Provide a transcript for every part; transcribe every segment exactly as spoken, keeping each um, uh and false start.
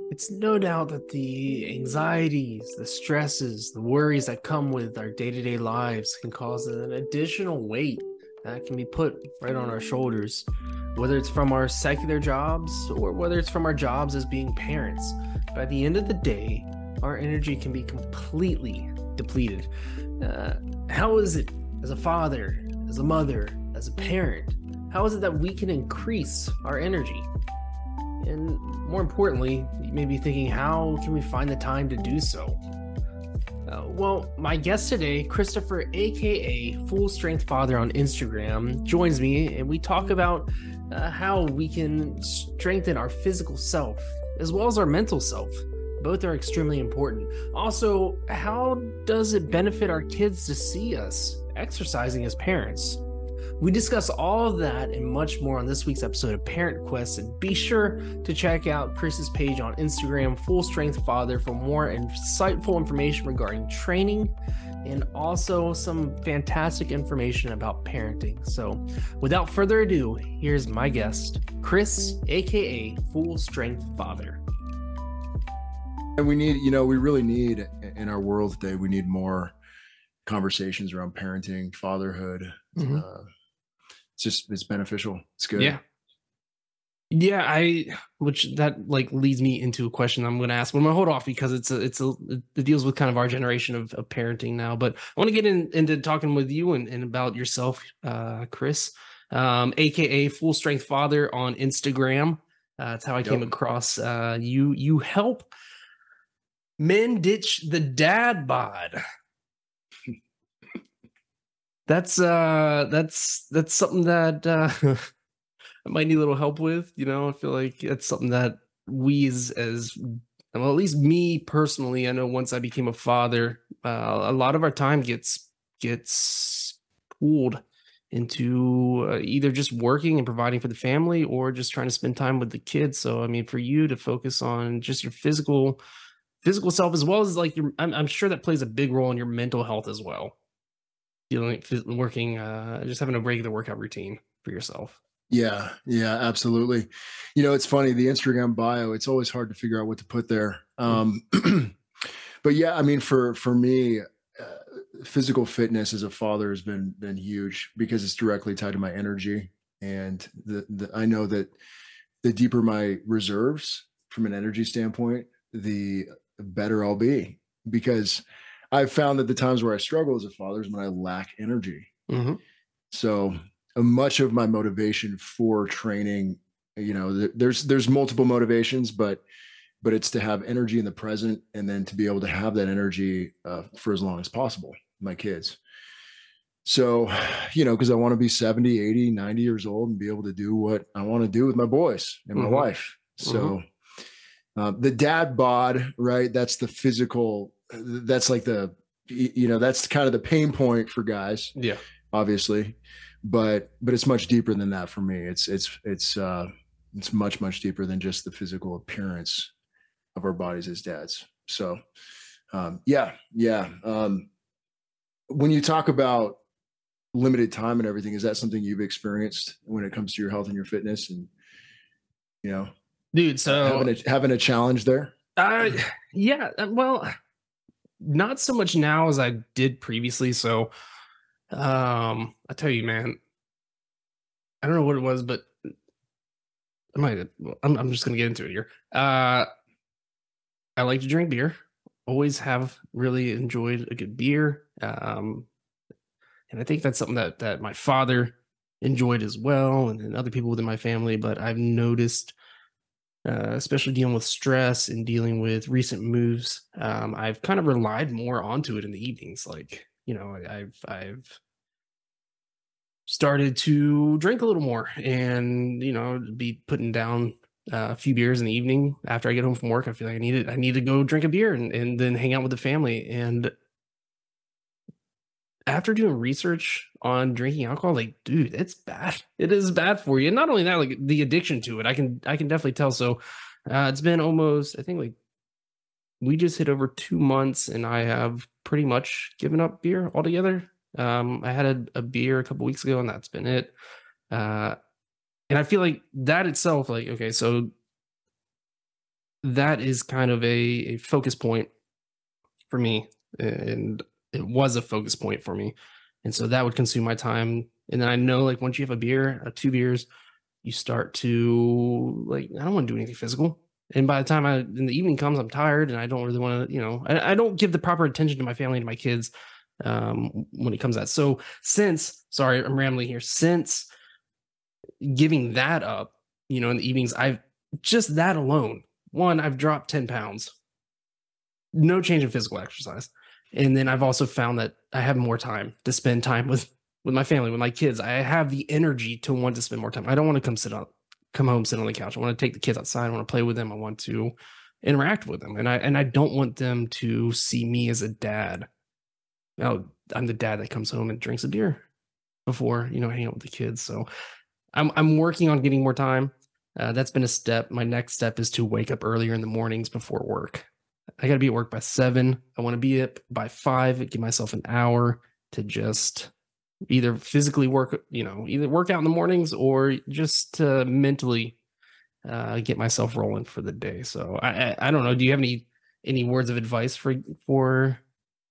It's no doubt that the anxieties, the stresses, the worries that come with our day to day lives can cause an additional weight that can be put right on our shoulders, whether it's from our secular jobs or whether it's from our jobs as being parents. By the end of the day, our energy can be completely depleted. Uh, how is it as a father, as a mother, as a parent? How is it that we can increase our energy? And more importantly, you may be thinking, how can we find the time to do so? Uh, well, my guest today, Christopher, aka Full Strength Father on Instagram, joins me and we talk about uh, how we can strengthen our physical self as well as our mental self. Both are extremely important. Also, how does it benefit our kids to see us exercising as parents? We discuss all of that and much more on this week's episode of Parent Quest, and be sure to check out Chris's page on Instagram, Full Strength Father, for more insightful information regarding training and also some fantastic information about parenting. So without further ado, here's my guest, Chris, aka Full Strength Father. And we need, you know, we really need in our world today, we need more conversations around parenting, fatherhood. Mm-hmm. Uh, it's just, it's beneficial. It's good. Yeah. Yeah. I, which that like leads me into a question I'm going to ask. But I'm going to hold off because it's a, it's a, it deals with kind of our generation of, of parenting now, but I want to get in, into talking with you and, and about yourself, uh, Chris, um, A K A Full Strength Father on Instagram. Uh, that's how I yep. came across, uh, you, you help men ditch the dad bod. That's uh that's that's something that uh I might need a little help with, you know. I feel like it's something that we as, as well, at least me personally, I know once I became a father, uh, a lot of our time gets gets pulled into uh, either just working and providing for the family or just trying to spend time with the kids. So I mean, for you to focus on just your physical physical self as well as like your, I'm, I'm sure that plays a big role in your mental health as well. Dealing, working, uh, just having a regular workout routine for yourself. Yeah, yeah, absolutely. You know, it's funny, the Instagram bio, it's always hard to figure out what to put there. Um, but yeah, I mean, for, for me, uh, physical fitness as a father has been, been huge because it's directly tied to my energy. And the, the, I know that the deeper my reserves from an energy standpoint, the better I'll be, because I've found that the times where I struggle as a father is when I lack energy. Mm-hmm. So uh, much of my motivation for training, you know, th- there's, there's multiple motivations, but, but it's to have energy in the present and then to be able to have that energy uh, for as long as possible, my kids. So, you know, cause I want to be seventy, eighty, ninety years old and be able to do what I want to do with my boys and my mm-hmm. wife. So mm-hmm. uh, the dad bod, right? That's the physical, that's like the, you know, that's kind of the pain point for guys. Yeah, obviously, but, but it's much deeper than that for me. It's, it's, it's, uh, it's much, much deeper than just the physical appearance of our bodies as dads. So, um, yeah, yeah. Um, when you talk about limited time and everything, is that something you've experienced when it comes to your health and your fitness and, you know, dude, so having a, having a challenge there? Uh, yeah, well, not so much now as I did previously. So, um, I tell you, man, I don't know what it was, but I might. I'm, I'm just gonna get into it here. Uh, I like to drink beer. Always have really enjoyed a good beer. Um, and I think that's something that that my father enjoyed as well, and, and other people within my family. But I've noticed, Uh, especially dealing with stress and dealing with recent moves, um, I've kind of relied more onto it in the evenings. Like, you know, I, I've I've started to drink a little more, and you know, be putting down uh, a few beers in the evening after I get home from work. I feel like I need it. I need to go drink a beer and, and then hang out with the family. And after doing research on drinking alcohol, like, dude, it's bad. It is bad for you. And not only that, like the addiction to it, I can, I can definitely tell. So uh, it's been almost, I think like we just hit over two months and I have pretty much given up beer altogether. Um, I had a, a beer a couple weeks ago and that's been it. Uh, and I feel like that itself, like, okay, so that is kind of a, a focus point for me, and it was a focus point for me, and so that would consume my time. And then I know, like, once you have a beer, uh, two beers, you start to, like, I don't want to do anything physical. And by the time I in the evening comes, I'm tired, and I don't really want to, you know, I, I don't give the proper attention to my family and my kids um, when it comes to that. So since, sorry, I'm rambling here. Since giving that up, you know, in the evenings, I've just that alone. One, I've dropped ten pounds, no change in physical exercise. And then I've also found that I have more time to spend time with with my family, with my kids. I have the energy to want to spend more time. I don't want to come sit on, come home, sit on the couch. I want to take the kids outside. I want to play with them. I want to interact with them, and I and I don't want them to see me as a dad. Now, I'm the dad that comes home and drinks a beer before, you know, hanging out with the kids. So I'm I'm working on getting more time. Uh, that's been a step. My next step is to wake up earlier in the mornings before work. I got to be at work by seven. I want to be up by five. Give myself an hour to just either physically work, you know, either work out in the mornings or just uh, mentally uh, get myself rolling for the day. So I, I, I don't know. Do you have any any words of advice for for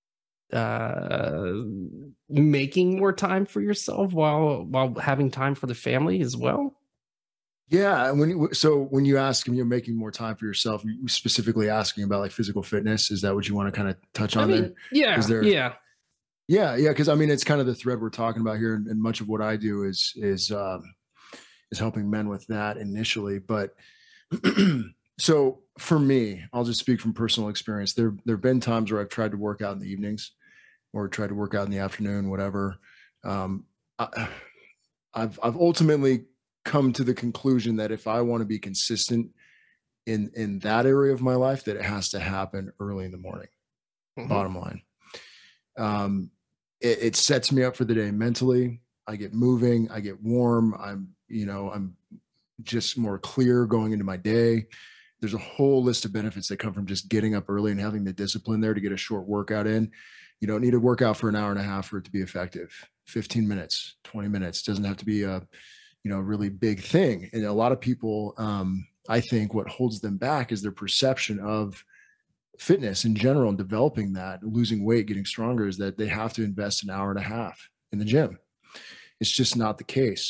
uh, making more time for yourself while while having time for the family as well? Yeah, when you, so when you ask him, you're making more time for yourself. You specifically asking about like physical fitness. Is that what you want to kind of touch I on mean, there? yeah, Is there? yeah. Yeah, yeah. Because I mean, it's kind of the thread we're talking about here, and, and much of what I do is is um, is helping men with that initially. But so for me, I'll just speak from personal experience. There there have been times where I've tried to work out in the evenings, or tried to work out in the afternoon, whatever. Um, I, I've I've ultimately come to the conclusion that if I want to be consistent in in that area of my life, that it has to happen early in the morning. Mhm. Bottom line, um, it, it sets me up for the day mentally. I get moving. I get warm. I'm you know I'm just more clear going into my day. There's a whole list of benefits that come from just getting up early and having the discipline there to get a short workout in. You don't need to work out for an hour and a half for it to be effective. fifteen minutes, twenty minutes doesn't have to be a you know really big thing. And a lot of people, um, I think, what holds them back is their perception of fitness in general and developing that, losing weight, getting stronger, is that they have to invest an hour and a half in the gym. It's just not the case.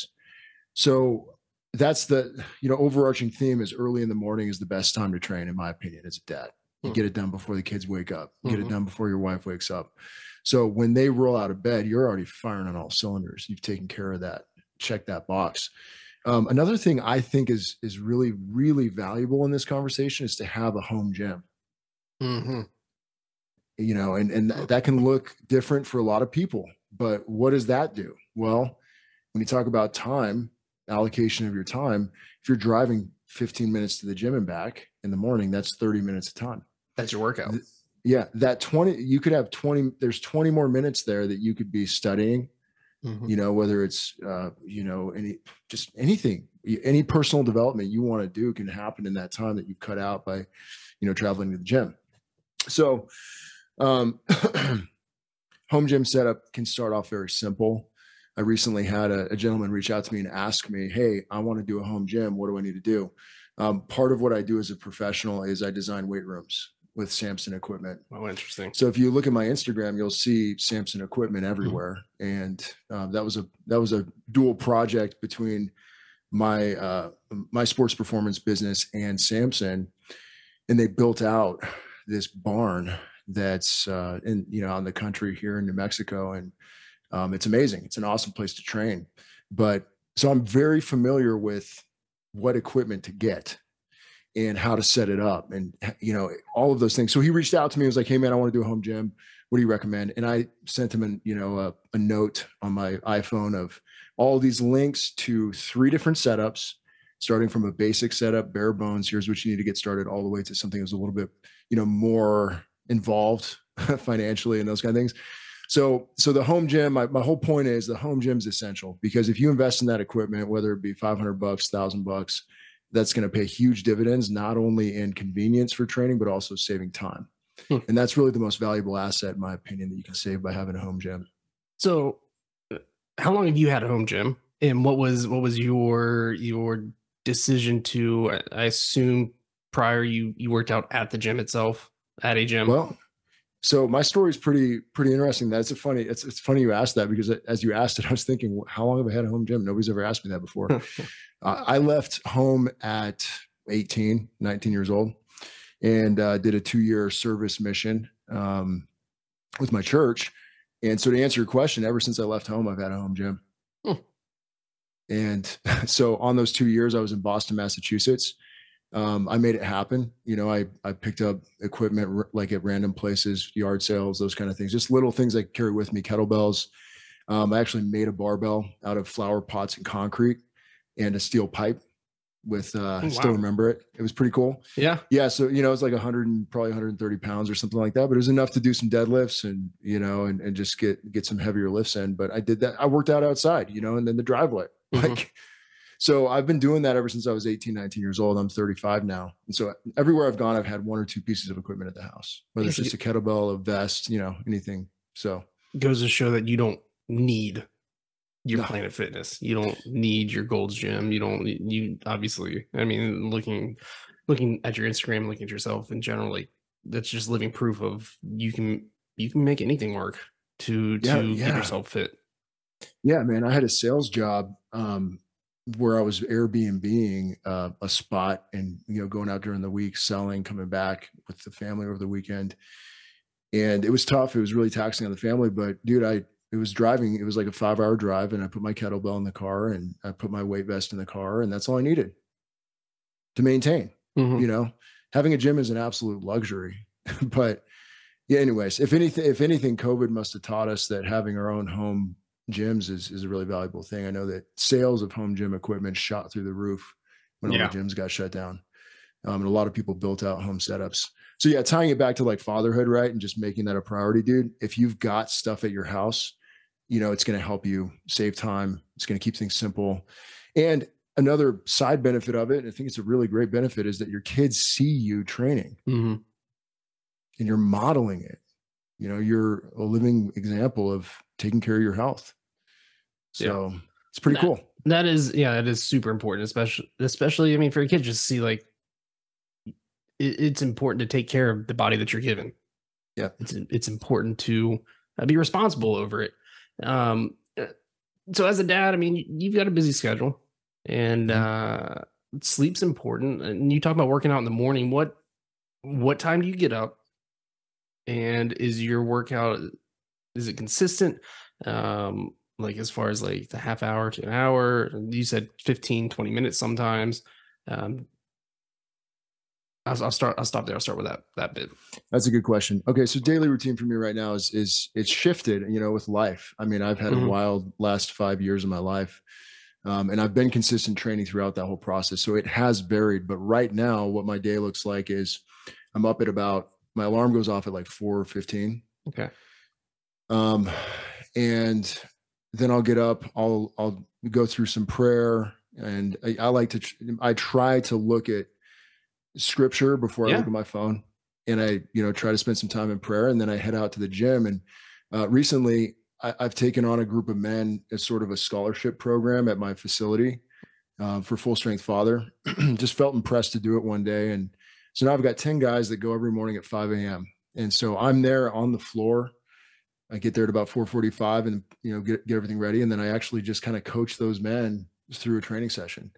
So that's the you know overarching theme is early in the morning is the best time to train, in my opinion, as a dad. You get it done before the kids wake up. You get it Mhm. done before your wife wakes up. So when they roll out of bed, you're already firing on all cylinders. You've taken care of that. Check that box. Um, another thing I think is is really really valuable in this conversation is to have a home gym. Mhm. You know, and and that can look different for a lot of people. But what does that do? Well, when you talk about time, allocation of your time, if you're driving fifteen minutes to the gym and back in the morning, that's thirty minutes of time. That's your workout. Th- Yeah, that twenty, you could have twenty, there's twenty more minutes there that you could be studying, Mhm. you know, whether it's, uh, you know, any, just anything, y- any personal development you want to do can happen in that time that you cut out by, you know, traveling to the gym. So, um, home gym setup can start off very simple. I recently had a, a gentleman reach out to me and ask me, "Hey, I want to do a home gym. What do I need to do?" Um, part of what I do as a professional is I design weight rooms with Samson equipment. Oh, interesting. So if you look at my Instagram, you'll see Samson equipment Mhm. everywhere, and um, that was a that was a dual project between my uh, my sports performance business and Samson, and they built out this barn that's uh, in you know on the country here in New Mexico, and um, it's amazing. It's an awesome place to train. But so I'm very familiar with what equipment to get and how to set it up and you know all of those things. So he reached out to me and was like, "Hey man, I want to do a home gym. What do you recommend?" And I sent him an, you know a, a note on my iPhone of all these links to three different setups, starting from a basic setup, bare bones. Here's what you need to get started, all the way to something that's a little bit you know more involved financially and those kind of things. So, so the home gym, my, my whole point is the home gym is essential because if you invest in that equipment, whether it be five hundred bucks, thousand bucks, that's going to pay huge dividends, not only in convenience for training, but also saving time. Hmm. And that's really the most valuable asset, in my opinion, that you can save by having a home gym. So, uh, how long have you had a home gym, and what was what was your your decision to? I I assume. prior you you worked out at the gym itself, at a gym? Well, so my story is pretty pretty interesting. That's a funny. It's it's funny you asked that, because as you asked it, I was thinking, how long have I had a home gym? Nobody's ever asked me that before. uh, I left home at eighteen, nineteen years old, and uh, did a two year service mission um, with my church. And so to answer your question, ever since I left home, I've had a home gym. Hmm. And so on those two years, I was in Boston, Massachusetts. Um, I made it happen. You know, I, I picked up equipment r- like at random places, yard sales, those kind of things, just little things I carry with me, kettlebells. Um, I actually made a barbell out of flower pots and concrete and a steel pipe with, uh, Oh, wow. Still remember it. It was pretty cool. Yeah. Yeah. So, you know, it's like a hundred and probably one hundred thirty pounds or something like that, but it was enough to do some deadlifts and, you know, and, and just get, get some heavier lifts in. But I did that. I worked out outside, you know, and then the driveway, Mm-hmm. like, so I've been doing that ever since I was eighteen, nineteen years old. I'm thirty-five now. And so everywhere I've gone, I've had one or two pieces of equipment at the house, whether it's just a kettlebell, a vest, you know, anything. So it goes to show that you don't need your No. Planet Fitness. You don't need your Gold's Gym. You don't, you obviously, I mean, looking, looking at your Instagram, looking at yourself in general, like that's just living proof of you can, you can make anything work to, to Yeah, keep yeah. yourself fit. Yeah, man, I had a sales job um, where I was Airbnb-ing uh, a spot and, you know, going out during the week, selling, coming back with the family over the weekend. And it was tough. It was really taxing on the family, but dude, I, it was driving. It was like a five hour drive, and I put my kettlebell in the car and I put my weight vest in the car, and that's all I needed to maintain. Mhm. You know, having a gym is an absolute luxury, but yeah, anyways, if anything, if anything, COVID must have taught us that having our own home gyms is, is a really valuable thing. I know that sales of home gym equipment shot through the roof when all Yeah. the gyms got shut down. Um, and a lot of people built out home setups. So yeah, tying it back to like fatherhood, right? And just making that a priority, dude. If you've got stuff at your house, you know, it's going to help you save time. It's going to keep things simple. And another side benefit of it, and I think it's a really great benefit, is that your kids see you training Mhm. and you're modeling it. You know, you're a living example of taking care of your health. So it's pretty That- cool. That is, yeah, that is super important, especially, especially, I mean, for a kid, just to see like, it, it's important to take care of the body that you're given. Yeah. It's, it's important to uh, be responsible over it. Um, uh, so as a dad, I mean, you- you've got a busy schedule, and uh, sleep's important. And you talk about working out in the morning. What, what time do you get up? And is your workout, is it consistent? Um, like as far as like the half hour to an hour, you said fifteen, twenty minutes sometimes. Um, I'll, I'll start, I'll stop there. I'll start with that, that bit. That's a good question. Okay. So daily routine for me right now is, is it's shifted, you know, with life. I mean, I've had Mhm. a wild last five years of my life. Um, and I've been consistent training throughout that whole process. So it has varied, but right now what my day looks like is I'm up at about, my alarm goes off at like four fifteen. Okay. Um, and then I'll get up, I'll, I'll go through some prayer, and I, I like to, tr- I try to look at scripture before I Yeah. look at my phone, and I, you know, try to spend some time in prayer, and then I head out to the gym. And uh, recently I, I've taken on a group of men as sort of a scholarship program at my facility uh, for Full Strength Father. Just felt impressed to do it one day. And so now I've got ten guys that go every morning at five a.m. And so I'm there on the floor. I get there at about four forty-five and, you know, get, get everything ready. And then I actually just kind of coach those men through a training session.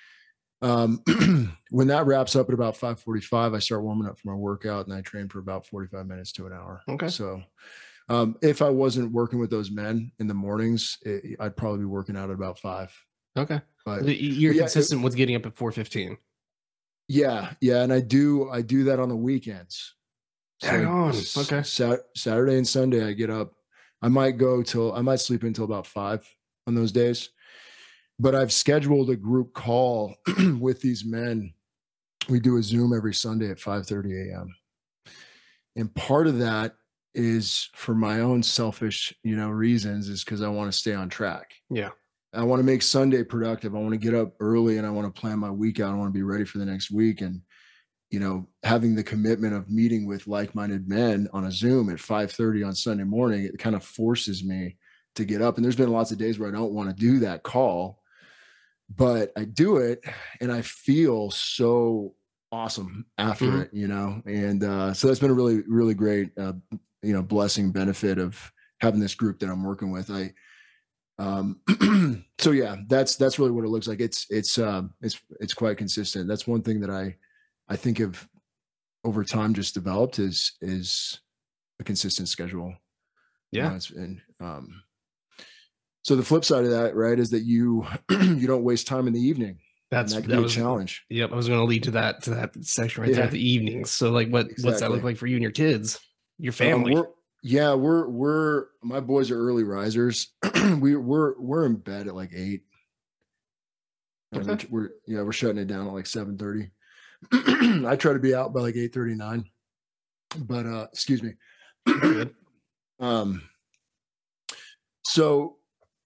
Um, when that wraps up at about five forty-five, I start warming up for my workout, and I train for about forty-five minutes to an hour. Okay. So um, if I wasn't working with those men in the mornings, it, I'd probably be working out at about five. Okay. But Y- You're yeah, it- consistent with getting up at four fifteen. yeah, yeah. And I do, I do that on the weekends. Hang on. s- Okay. Sat- Saturday and Sunday, I get up. I might go till I might sleep until about five on those days. But I've scheduled a group call with these men. We do a Zoom every Sunday at five thirty a.m. And part of that is for my own selfish, you know, reasons, is because I want to stay on track. Yeah. I want to make Sunday productive. I want to get up early, and I want to plan my week out. I want to be ready for the next week. And, you know, having the commitment of meeting with like-minded men on a Zoom at five thirty on Sunday morning, it kind of forces me to get up. And there's been lots of days where I don't want to do that call, but I do it, and I feel so awesome after Mhm. it, you know? And uh, so that's been a really, really great, uh, you know, blessing benefit of having this group that I'm working with. I, um, so yeah, that's, that's really what it looks like. It's, it's, uh, it's, it's quite consistent. That's one thing that I, I think of over time just developed is, is a consistent schedule. You Yeah. know, it's, and, um, so the flip side of that, right, is that you, you don't waste time in the evening, and That's that can that be a was challenge. Yep, I was gonna lead to that to that section right there, Yeah, the evenings. So, like, what what's that look exactly. like for you and your kids? Your Um, family? we're yeah, we're we're my boys are early risers. we we're we're in bed at like eight. Uh, we're Okay. we're yeah we're shutting it down at like seven thirty. I try to be out by like eight thirty nine. But uh, excuse me. You're good. um, so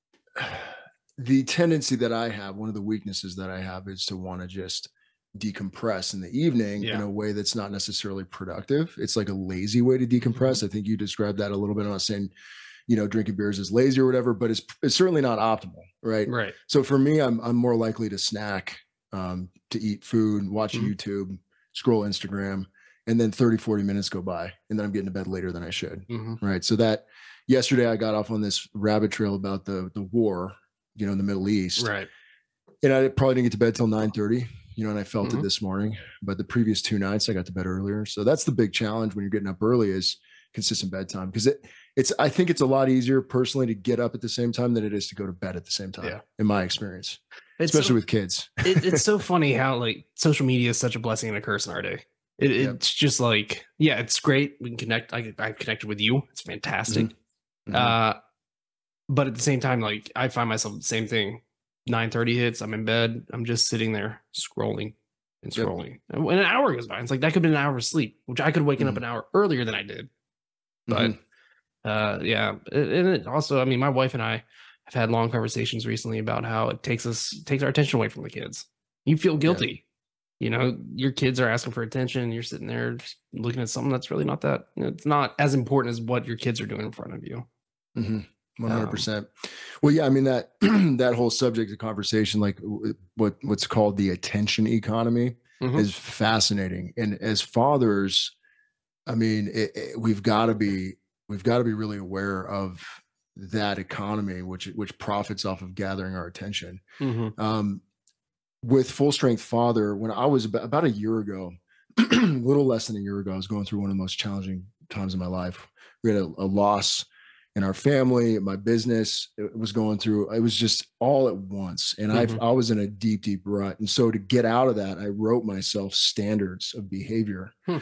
the tendency that I have, one of the weaknesses that I have, is to want to just decompress in the evening in Yeah. a way that's not necessarily productive. It's like a lazy way to Mhm. decompress. I think you described that a little bit. I'm not saying, you know, drinking beers is lazy or whatever, but it's it's certainly not optimal, right? Right. So for me, I'm I'm more likely to snack, um, to eat food, watch Mhm. YouTube, scroll Instagram, and then thirty, forty minutes go by, and then I'm getting to bed later than I should. Mhm. Right. So that yesterday I got off on this rabbit trail about the the war, you know, in the Middle East. Right. And I probably didn't get to bed till nine thirty, you know, and I felt it Mhm. this morning. But the previous two nights I got to bed earlier. So that's the big challenge when you're getting up early is consistent bedtime. Because it it's I think it's a lot easier personally to get up at the same time than it is to go to bed at the same time, Yeah. in my experience, It's especially so with kids. it, it's so funny how like social media is such a blessing and a curse in our day. It, Yep. it's just like, yeah, it's great. We can connect. I I connected with you. It's fantastic. Hmm. Hmm. Uh, but at the same time, like I find myself the same thing. nine thirty hits. I'm in bed. I'm just sitting there scrolling and Yep. scrolling. And when an hour goes by, it's like that could have been an hour of sleep, which I could have waken up Hmm. an hour earlier than I did. But Hmm. uh, yeah, and it also, I mean, my wife and I have had long conversations recently about how it takes us takes our attention away from the kids. You feel Yeah. guilty. You know, your kids are asking for attention, and you're sitting there just looking at something that's really not that. You know, it's not as important as what your kids are doing in front of you. Hmm. Um, one hundred percent. Well, yeah, I mean that that whole subject of conversation, like w- what what's called the attention economy, mhm. is fascinating. And as fathers, I mean, it, it, we've got to be we've got to be really aware of that economy, which which profits off of gathering our attention. Mhm. Um, with Full Strength Father, when I was about, about a year ago, a little less than a year ago, I was going through one of the most challenging times in my life. We had a, a loss in our family, my business it was going through, it was just all at once. And I Mhm. I was in a deep, deep rut. And so to get out of that, I wrote myself standards of behavior. Hmm.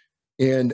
And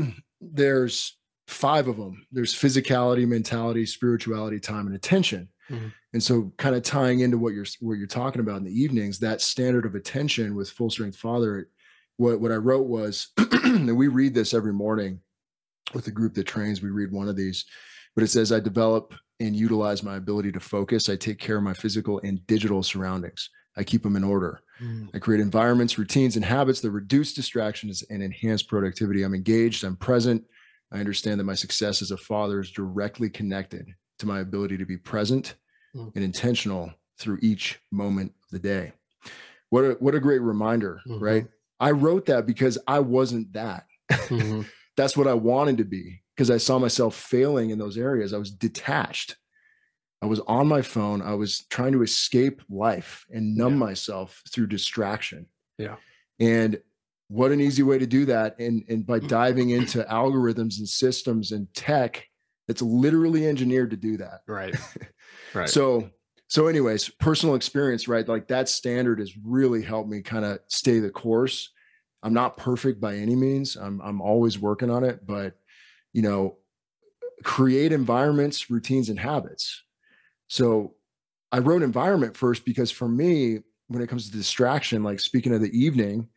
there's five of them. There's physicality, mentality, spirituality, time, and attention. Mhm. And so kind of tying into what you're what you're talking about in the evenings, that standard of attention with Full Strength Father, what, what I wrote was, and we read this every morning with the group that trains, we read one of these, but it says, I develop and utilize my ability to focus. I take care of my physical and digital surroundings. I keep them in order. Mm. I create environments, routines, and habits that reduce distractions and enhance productivity. I'm engaged. I'm present. I understand that my success as a father is directly connected to my ability to be present Mm. and intentional through each moment of the day. What a, what a great reminder, right? Mhm. I wrote that because I wasn't that. Mhm. That's what I wanted to be because I saw myself failing in those areas. I was detached. I was on my phone. I was trying to escape life and numb Yeah. myself through distraction. Yeah. And what an easy way to do that. And, and by diving into algorithms and systems and tech that's literally engineered to do that. Right. Right. So, so anyways, personal experience, right? Like that standard has really helped me kind of stay the course. I'm not perfect by any means. I'm, I'm always working on it, but you know, create environments, routines, and habits. So I wrote environment first because for me, when it comes to distraction, like speaking of the evening,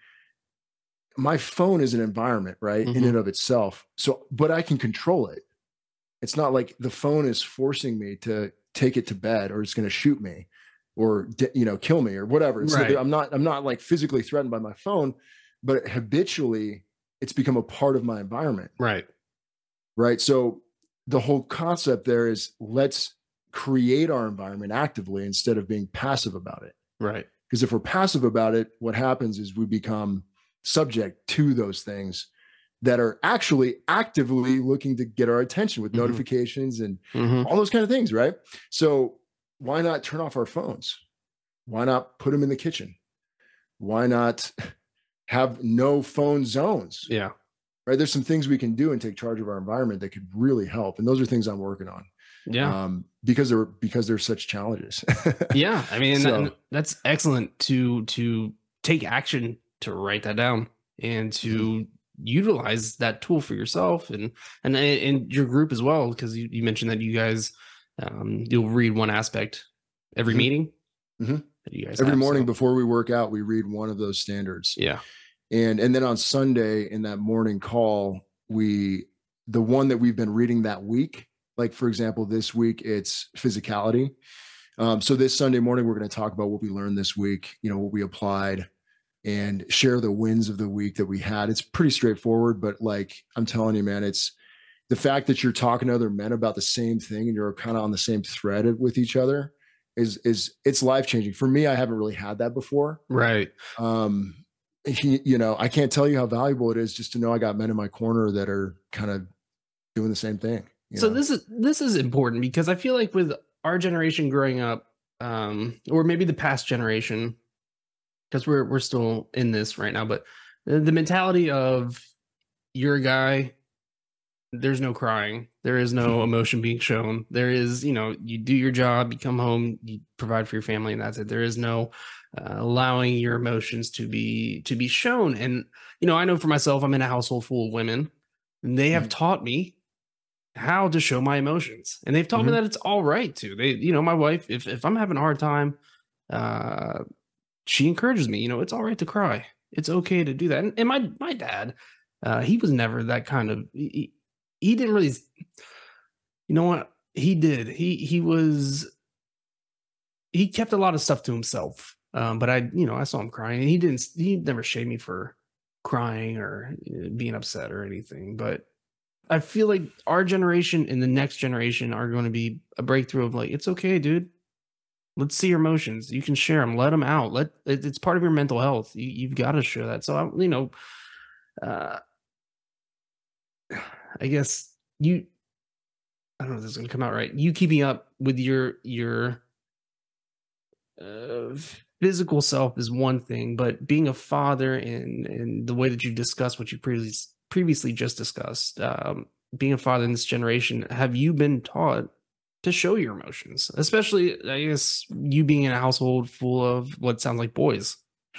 my phone is an environment, right? In Mhm. and of itself. So, but I can control it. It's not like the phone is forcing me to take it to bed or it's going to shoot me or, you know, kill me or whatever. It's Right. I'm not, I'm not like physically threatened by my phone, but habitually it's become a part of my environment. Right. Right. So the whole concept there is let's create our environment actively instead of being passive about it. Right. Because if we're passive about it, what happens is we become subject to those things that are actually actively looking to get our attention with mm-hmm. notifications and mm-hmm. all those kind of things, right? So why not turn off our phones? Why not put them in the kitchen? Why not have no phone zones? Yeah. Right. There's some things we can do and take charge of our environment that could really help. And those are things I'm working on. Yeah. Um, because they're, because there's such challenges. Yeah. I mean, so, that, that's excellent to, to take action, to write that down and to mm-hmm. utilize that tool for yourself and, and, and your group as well. Cause you, you mentioned that you guys, um, you'll read one aspect every mm-hmm. meeting. Mm-hmm. You guys every have, morning so. Before we work out, we read one of those standards. Yeah. And, and then on Sunday in that morning call, we, the one that we've been reading that week, like for example, this week it's physicality. Um, so this Sunday morning, we're going to talk about what we learned this week, you know, what we applied and share the wins of the week that we had. It's pretty straightforward, but like, I'm telling you, man, it's the fact that you're talking to other men about the same thing and you're kind of on the same thread with each other is, is it's life-changing for me. I haven't really had that before. Right. Um, He, you know, I can't tell you how valuable it is just to know I got men in my corner that are kind of doing the same thing. So know? this is this is important because I feel like with our generation growing up, um, or maybe the past generation, because we're we're still in this right now, but the, the mentality of you're a guy, there's no crying, there is no emotion being shown. There is, you know, you do your job, you come home, you provide for your family, and that's it. There is no Uh, allowing your emotions to be to be shown. And you know, I know for myself, I'm in a household full of women, and they have mm-hmm. taught me how to show my emotions, and they've taught mm-hmm. me that it's all right to. They, you know, my wife, if if I'm having a hard time, uh, she encourages me. You know, it's all right to cry. It's okay to do that. And, and my my dad, uh, he was never that kind of. He, he didn't really. You know what he did? He he was. He kept a lot of stuff to himself. Um, but I, you know, I saw him crying and he didn't, he never shamed me for crying or being upset or anything. But I feel like our generation and the next generation are going to be a breakthrough of like, it's okay, dude. Let's see your emotions. You can share them, let them out. Let it's part of your mental health. You, you've got to show that. So, I, you know, uh, I guess you, I don't know if this is going to come out right. You keeping up with your, your, uh, physical self is one thing, but being a father and and the way that you discussed what you previously previously just discussed, um, being a father in this generation, have you been taught to show your emotions? Especially, I guess, you being in a household full of what sounds like boys.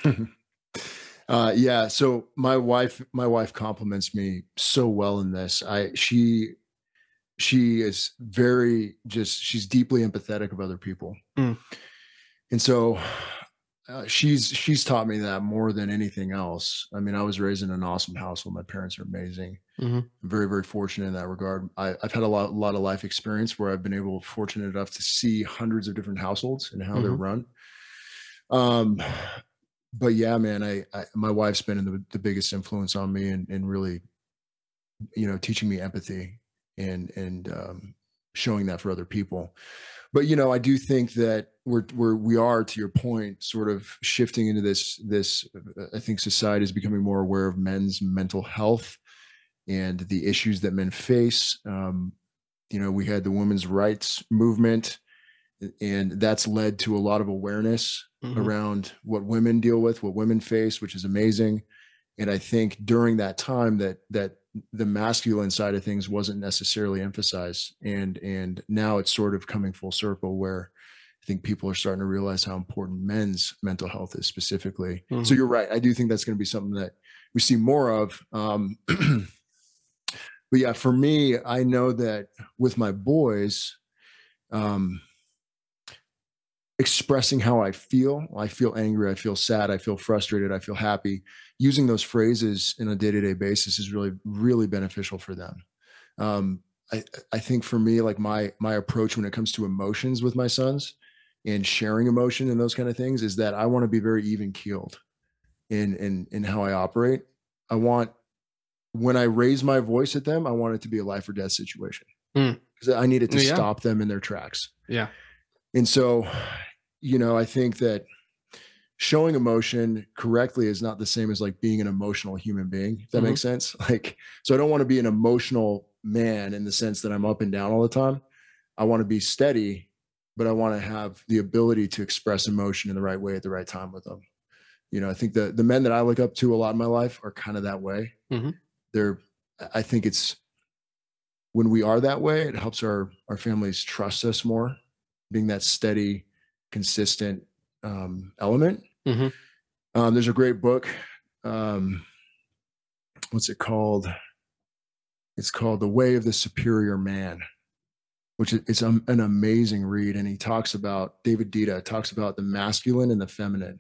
uh, yeah. So my wife, my wife compliments me so well in this. I she she is very just she's deeply empathetic of other people, mm. and so. Uh, she's she's taught me that more than anything else. I mean, I was raised in an awesome household. My parents are amazing. Mm-hmm. I'm very, very fortunate in that regard. I, I've had a lot, a lot of life experience where I've been able, fortunate enough to see hundreds of different households and how mm-hmm. they're run. Um, but yeah, man, I, I my wife's been the, the biggest influence on me and and really, you know, teaching me empathy and and um, showing that for other people. But, you know, I do think that we're, we're, we are, to your point, sort of shifting into this, this, I think society is becoming more aware of men's mental health and the issues that men face. Um, you know, we had the women's rights movement, and that's led to a lot of awareness mm-hmm. around what women deal with, what women face, which is amazing. And I think during that time that, that, the masculine side of things wasn't necessarily emphasized. And, and now it's sort of coming full circle where I think people are starting to realize how important men's mental health is specifically. Mm-hmm. So you're right. I do think that's going to be something that we see more of. Um, but yeah, for me, I know that with my boys, um, expressing how I feel, I feel angry, I feel sad, I feel frustrated, I feel happy. Using those phrases in a day-to-day basis is really, really beneficial for them. Um, I, I think for me, like my, my approach when it comes to emotions with my sons and sharing emotion and those kind of things is that I want to be very even keeled in, in, in how I operate. I want, when I raise my voice at them, I want it to be a life or death situation because mm. I need it to yeah. stop them in their tracks. Yeah. And so, you know, I think that showing emotion correctly is not the same as like being an emotional human being, if that Mhm. makes sense. Like, so I don't want to be an emotional man in the sense that I'm up and down all the time. I want to be steady, but I want to have the ability to express emotion in the right way at the right time with them. You know, I think the the men that I look up to a lot in my life are kind of that way. Mhm. They're, I think it's when we are that way, it helps our our families trust us more, being that steady, consistent um, element. Mhm. Um, there's a great book. Um, what's it called? It's called The Way of the Superior Man, which is it's um, an amazing read. And he talks about, David Dita talks about the masculine and the feminine.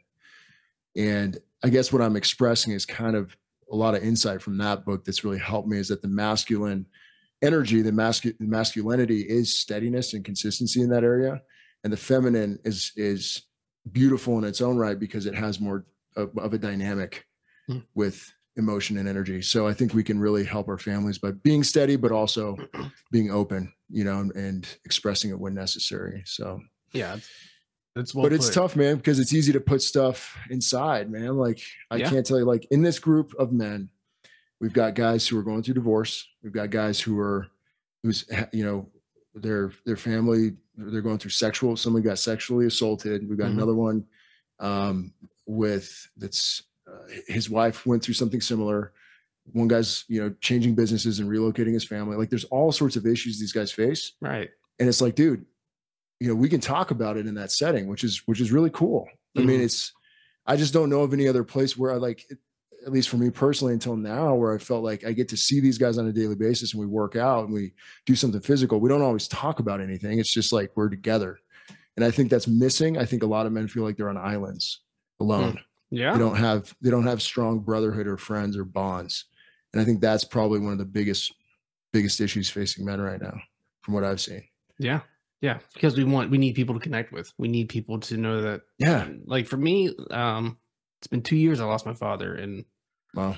And I guess what I'm expressing is kind of a lot of insight from that book that's really helped me, is that the masculine energy, the mascu- masculinity is steadiness and consistency in that area. And the feminine is, is beautiful in its own right because it has more of, of a dynamic Mm. with emotion and energy. So I think we can really help our families by being steady, but also being open, you know, and, and expressing it when necessary. So Yeah, it's, it's well but it's put. tough, man, because it's easy to put stuff inside, man. Like I Yeah. can't tell you, like in this group of men, we've got guys who are going through divorce. We've got guys who are, who's, you know, their, their family, they're going through sexual, someone got sexually assaulted. We've got Mhm. another one um, with that's, uh, his wife went through something similar. One guy's, you know, changing businesses and relocating his family. Like there's all sorts of issues these guys face. Right. And it's like, dude, you know, we can talk about it in that setting, which is, which is really cool. I mean, Mhm. it's, I just don't know of any other place where I like, at least for me personally until now, where I felt like I get to see these guys on a daily basis and we work out and we do something physical. We don't always talk about anything. It's just like we're together. And I think that's missing. I think a lot of men feel like they're on islands alone. Mm. Yeah. They don't have, they don't have strong brotherhood or friends or bonds. And I think that's probably one of the biggest, biggest issues facing men right now, from what I've seen. Yeah. Yeah. Because we want, we need people to connect with. We need people to know that. Yeah. Like for me, um, it's been two years I lost my father, and Wow.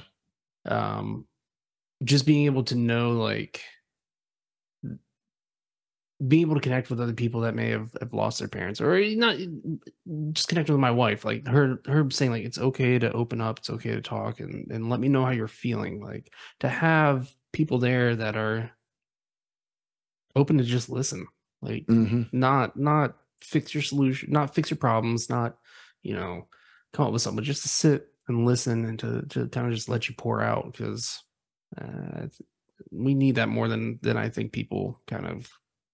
um, just being able to know, like, being able to connect with other people that may have, have lost their parents, or not, just connect with my wife, like her, her saying like, it's okay to open up, it's okay to talk, and, and let me know how you're feeling. Like to have people there that are open to just listen, like Mm-hmm. not, not fix your solution, not fix your problems, not, you know, come up with something, but just to sit and listen and to, to kind of just let you pour out. Because uh, we need that more than, than I think people kind of,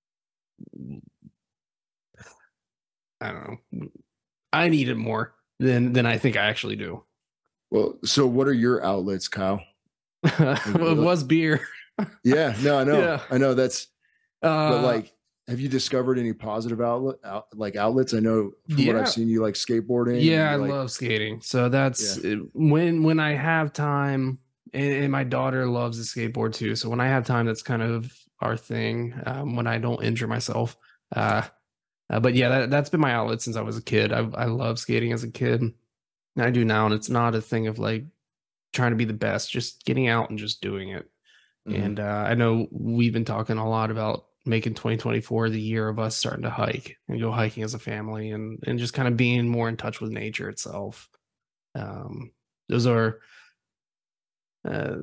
I don't know. I need it more than than I think I actually do. Well, so what are your outlets, Kyle? Well, it was beer. Yeah, no, I know, Yeah. I know that's, Uh, but like, have you discovered any positive outlet, out, like outlets? I know from what I've yeah. seen, you like skateboarding. Yeah, I you like, love skating. So that's yeah. when when I have time, and, and my daughter loves the skateboard too. So when I have time, that's kind of our thing. Um, when I don't injure myself. Uh, uh, but yeah, that, that's been my outlet since I was a kid. I I love skating as a kid. And I do now, and it's not a thing of like trying to be the best, just getting out and just doing it. Mm-hmm. And uh, I know we've been talking a lot about making twenty twenty-four the year of us starting to hike and go hiking as a family, and and just kind of being more in touch with nature itself. Um, those are uh,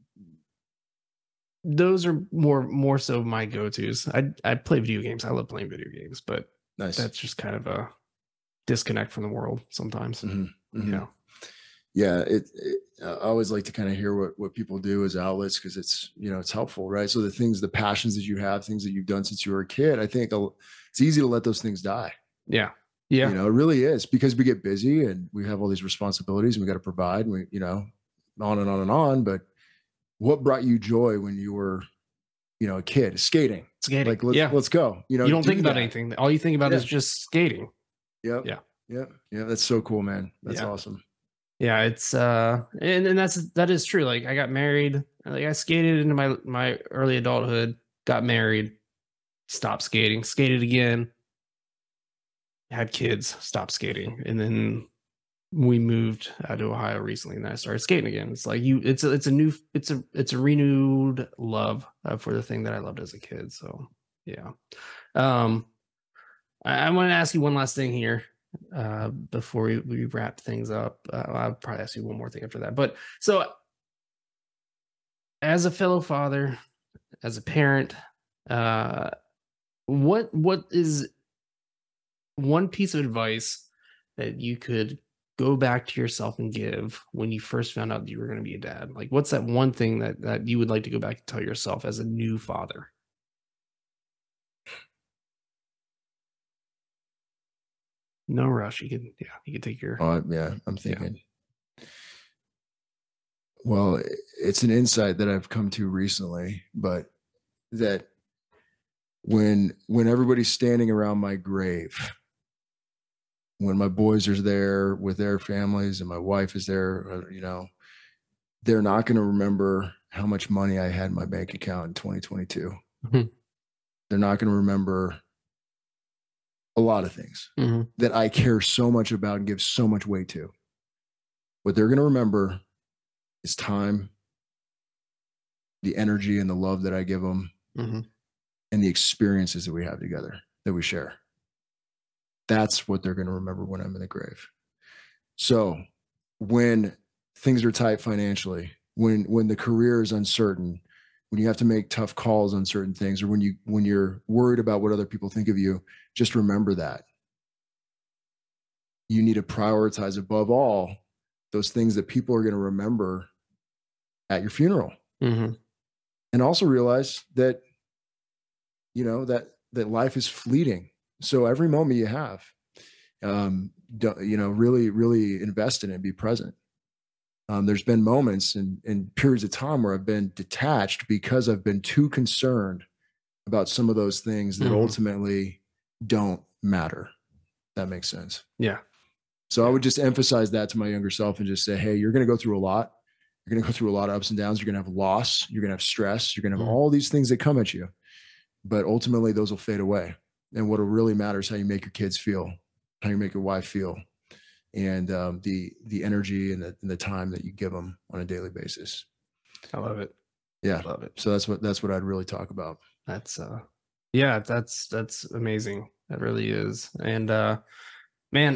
those are more more so my go-tos. I I play video games. I love playing video games, but Nice. that's just kind of a disconnect from the world sometimes. Mm-hmm. Mm-hmm. Yeah. Yeah. It, it, I always like to kind of hear what, what people do as outlets, because it's, you know, it's helpful, right? So the things, the passions that you have, things that you've done since you were a kid, I think it's easy to let those things die. Yeah. Yeah. You know, it really is, because we get busy and we have all these responsibilities and we got to provide, and we, you know, on and on and on. But what brought you joy when you were, you know, a kid? Skating. Skating. Like, let's, yeah. let's go. You know, You don't do think about that. anything. All you think about Yeah. is just skating. Yep. Yeah. Yeah. Yeah. That's so cool, man. That's Yeah. awesome. Yeah, it's uh and, and that's that is true. Like I got married, like I skated into my my early adulthood, got married, stopped skating, skated again, had kids, stopped skating, and then we moved out to Ohio recently, and I started skating again. It's like you, it's a, it's a new, it's a, it's a renewed love uh, for the thing that I loved as a kid. So yeah, um, I, I want to ask you one last thing here. uh, before we, we wrap things up. Uh, I'll probably ask you one more thing after that. But so, as a fellow father, as a parent, uh, what what is one piece of advice that you could go back to yourself and give when you first found out you were going to be a dad? Like, what's that one thing that that you would like to go back and tell yourself as a new father? No rush. You can, yeah, you can take your. Oh, yeah, I'm thinking. Yeah. Well, it's an insight that I've come to recently, but that when when everybody's standing around my grave, when my boys are there with their families and my wife is there, you know, they're not going to remember how much money I had in my bank account in twenty twenty-two. Mm-hmm. They're not going to remember a lot of things mm-hmm. that I care so much about and give so much weight to. What they're going to remember is time, the energy and the love that I give them, mm-hmm. and the experiences that we have together, that we share. That's what they're going to remember when I'm in the grave. So when things are tight financially, when when the career is uncertain, when you have to make tough calls on certain things, or when you when you're worried about what other people think of you, just remember that. You need to prioritize above all those things that people are going to remember at your funeral. Mm-hmm. And also realize that, you know, that that life is fleeting. So every moment you have, um, you know, really, really invest in it and be present. Um, there's been moments and, and periods of time where I've been detached because I've been too concerned about some of those things that mm-hmm. ultimately don't matter. That makes sense. Yeah. So yeah. I would just emphasize that to my younger self and just say, hey, you're going to go through a lot. You're going to go through a lot of ups and downs. You're going to have loss. You're going to have stress. You're going to have mm-hmm. all these things that come at you. But ultimately, those will fade away. And what will really matter is how you make your kids feel, how you make your wife feel, and um, the the energy and the, and the time that you give them on a daily basis. I love it. Yeah, I love it. So that's what that's what I'd really talk about. That's uh, yeah, that's that's amazing. That really is. And uh, man,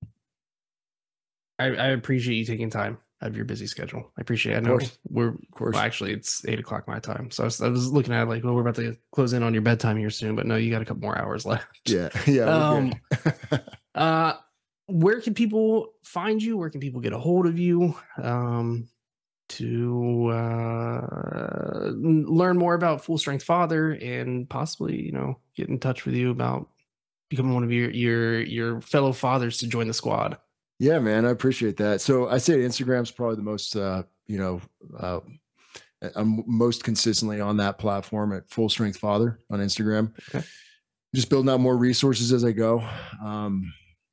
I, I appreciate you taking time out of your busy schedule. I appreciate it. I know we're, of course. Well, actually, it's eight o'clock my time. So I was, I was looking at it like, well, we're about to close in on your bedtime here soon, but no, you got a couple more hours left. Yeah. Yeah. Um, uh, where can people find you? Where can people get a hold of you um, to uh, learn more about Full Strength Father and possibly, you know, get in touch with you about becoming one of your, your, your fellow fathers to join the squad? Yeah, man, I appreciate that. So I say Instagram's probably the most, uh, you know, uh, I'm most consistently on that platform at Full Strength Father on Instagram. Okay. Just building out more resources as I go. Um,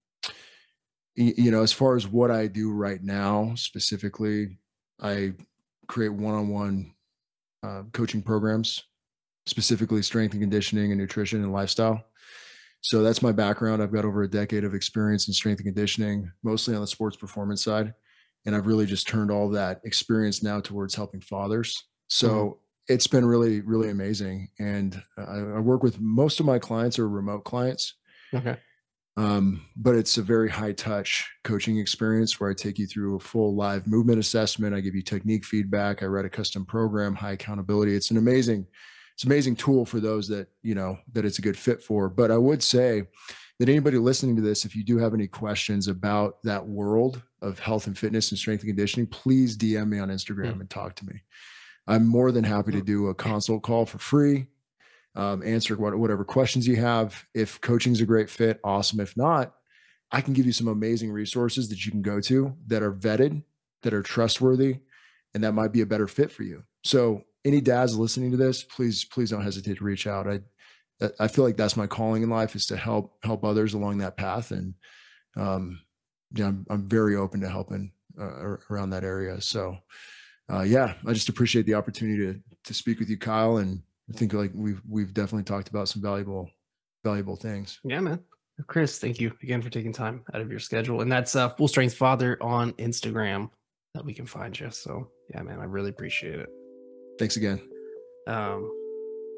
you, you know, as far as what I do right now, specifically, I create one-on-one uh, coaching programs, specifically strength and conditioning and nutrition and lifestyle. So that's my background. I've got over a decade of experience in strength and conditioning, mostly on the sports performance side. And I've really just turned all that experience now towards helping fathers. So mm-hmm. it's been really, really amazing. And I, I work with most of my clients are remote clients. Okay. Um, but it's a very high touch coaching experience where I take you through a full live movement assessment. I give you technique feedback. I write a custom program, high accountability. It's an amazing It's an amazing tool for those that, you know, that it's a good fit for. But I would say that anybody listening to this, if you do have any questions about that world of health and fitness and strength and conditioning, please D M me on Instagram mm. and talk to me. I'm more than happy to do a consult call for free, um, answer what, whatever questions you have. If coaching is a great fit, awesome. If not, I can give you some amazing resources that you can go to that are vetted, that are trustworthy, and that might be a better fit for you. So any dads listening to this, please, please don't hesitate to reach out. I, I feel like that's my calling in life, is to help, help others along that path. And, um, yeah, I'm, I'm very open to helping uh, around that area. So, uh, yeah, I just appreciate the opportunity to, to speak with you, Kyle. And I think like we've, we've definitely talked about some valuable, valuable things. Yeah, man. Chris, thank you again for taking time out of your schedule. And that's uh, Full Strength Father on Instagram that we can find you. So yeah, man, I really appreciate it. Thanks again. Um,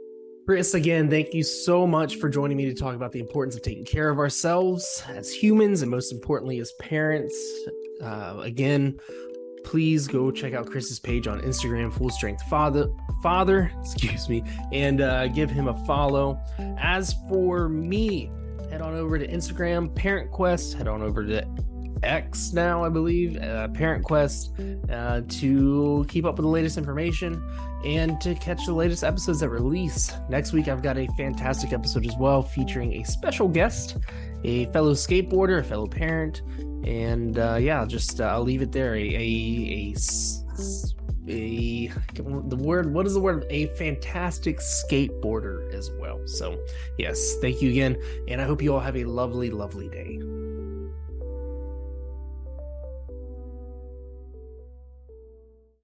Chris, again, thank you so much for joining me to talk about the importance of taking care of ourselves as humans and most importantly as parents. Uh, again, please go check out Chris's page on Instagram, Full Strength Father, Father, excuse me, and uh, give him a follow. As for me, head on over to Instagram, Parent Quest, head on over to X now, I believe, uh, Parent Quest, uh, to keep up with the latest information and to catch the latest episodes that release. Next week, I've got a fantastic episode as well featuring a special guest, a fellow skateboarder, a fellow parent, and uh, yeah, just uh, I'll leave it there. A, a, a, a, the word, what is the word? A fantastic skateboarder as well. So yes, thank you again, and I hope you all have a lovely, lovely day.